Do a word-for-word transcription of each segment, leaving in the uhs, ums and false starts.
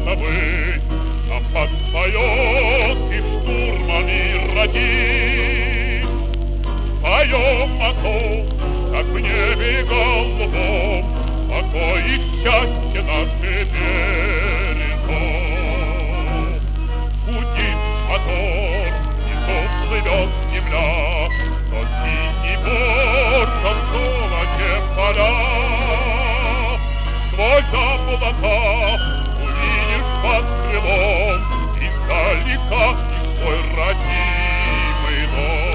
забыть. Нам подпоет и штурмами родит. Поем о том, как в небе голубом покой и счастье наши бережет. Гудит мотор, и то плывет земля, но синий борцом золоте поля. Сквозь облака увидишь под крылом издалека и свой родимый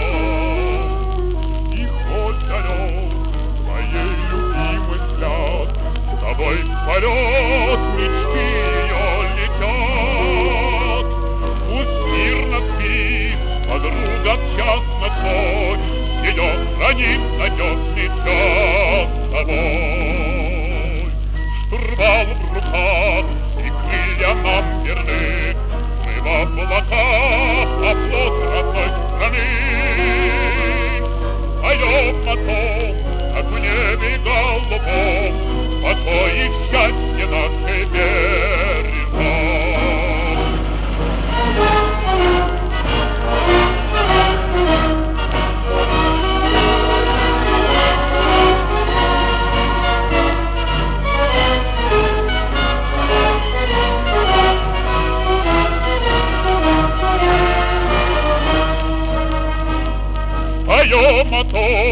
дом. И хоть далек твоей любимый взгляд, с тобой в полет мечты ее летят. Пусть мирно спит подруга в час ночной, ее хранит надежный час с тобой. Штурвал в руках и крылья нам верны, мы в облаках, а флот родной страны. Поем о том, как в небе голубом покой и счастье наши бережет. Поем о том,